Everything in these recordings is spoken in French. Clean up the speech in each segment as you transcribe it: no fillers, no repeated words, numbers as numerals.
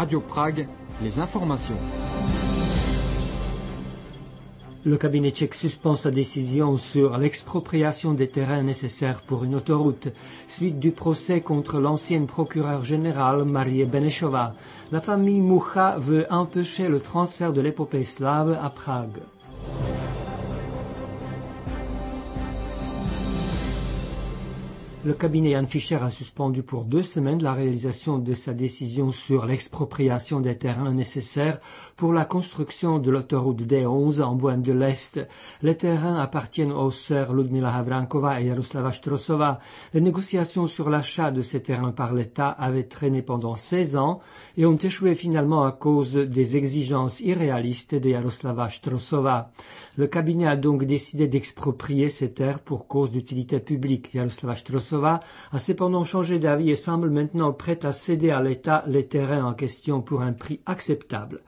Radio Prague, les informations. Le cabinet tchèque suspend sa décision sur l'expropriation des terrains nécessaires pour une autoroute, suite du procès contre l'ancienne procureure générale Marie Benešová. La famille Mucha veut empêcher le transfert de l'épopée slave à Prague. Le cabinet Jan Fischer a suspendu pour 2 semaines la réalisation de sa décision sur l'expropriation des terrains nécessaires pour la construction de l'autoroute D11 en Bohême de l'Est. Les terrains appartiennent aux sœurs Ludmila Havrankova et Jaroslava Štrosová. Les négociations sur l'achat de ces terrains par l'État avaient traîné pendant 16 ans et ont échoué finalement à cause des exigences irréalistes de Jaroslava Štrosová. Le cabinet a donc décidé d'exproprier ces terres pour cause d'utilité publique. Jaroslava Štrosová a cependant changé d'avis et semble maintenant prête à céder à l'État les terrains en question pour un prix acceptable.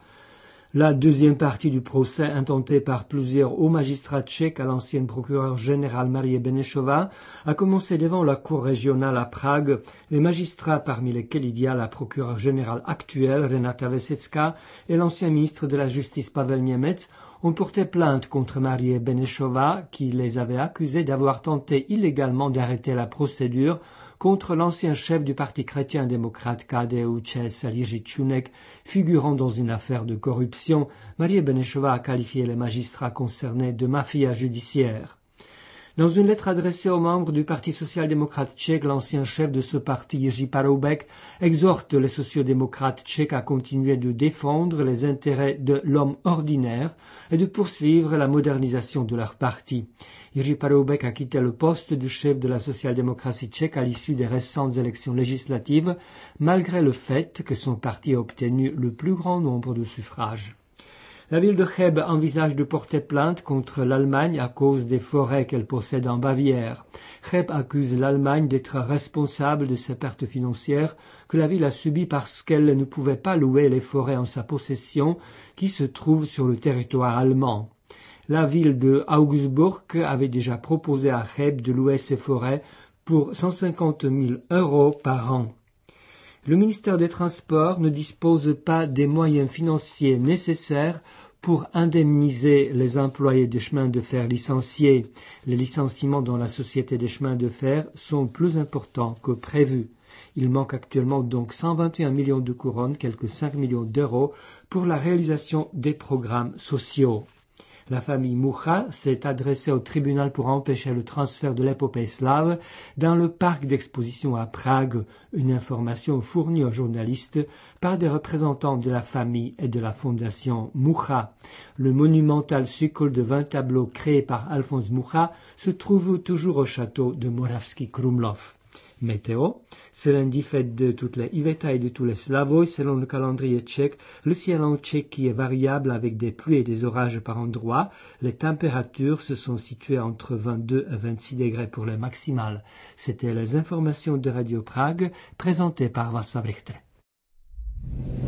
La deuxième partie du procès, intentée par plusieurs hauts magistrats tchèques à l'ancienne procureure générale Marie Benešová, a commencé devant la cour régionale à Prague. Les magistrats, parmi lesquels il y a la procureure générale actuelle, Renata Vesecká, et l'ancien ministre de la Justice Pavel Němec, ont porté plainte contre Marie Benešová, qui les avait accusés d'avoir tenté illégalement d'arrêter la procédure contre l'ancien chef du parti chrétien-démocrate KDU-ČSL Jiří Čunek, figurant dans une affaire de corruption. Marie Benešová a qualifié les magistrats concernés de mafia judiciaire. Dans une lettre adressée aux membres du Parti social-démocrate tchèque, l'ancien chef de ce parti, Jiří Paroubek, exhorte les sociodémocrates tchèques à continuer de défendre les intérêts de l'homme ordinaire et de poursuivre la modernisation de leur parti. Jiří Paroubek a quitté le poste de chef de la social-démocratie tchèque à l'issue des récentes élections législatives, malgré le fait que son parti a obtenu le plus grand nombre de suffrages. La ville de Cheb envisage de porter plainte contre l'Allemagne à cause des forêts qu'elle possède en Bavière. Cheb accuse l'Allemagne d'être responsable de ces pertes financières que la ville a subies parce qu'elle ne pouvait pas louer les forêts en sa possession qui se trouvent sur le territoire allemand. La ville de Augsburg avait déjà proposé à Cheb de louer ces forêts pour 150 000 € par an. Le ministère des Transports ne dispose pas des moyens financiers nécessaires pour indemniser les employés des chemins de fer licenciés. Les licenciements dans la Société des chemins de fer sont plus importants que prévu. Il manque actuellement donc 121 millions de couronnes, quelques 5 millions d'euros, pour la réalisation des programmes sociaux. La famille Mucha s'est adressée au tribunal pour empêcher le transfert de l'épopée slave dans le parc d'exposition à Prague, une information fournie aux journalistes par des représentants de la famille et de la fondation Mucha. Le monumental cycle de 20 tableaux créé par Alphonse Mucha se trouve toujours au château de Moravský Krumlov. Météo. Ce lundi, fête de toutes les Iveta et de tous les Slavoj, selon le calendrier tchèque, le ciel en Tchéquie est variable avec des pluies et des orages par endroits. Les températures se sont situées entre 22 et 26 degrés pour les maximales. C'était les informations de Radio Prague, présentées par Václav Richter.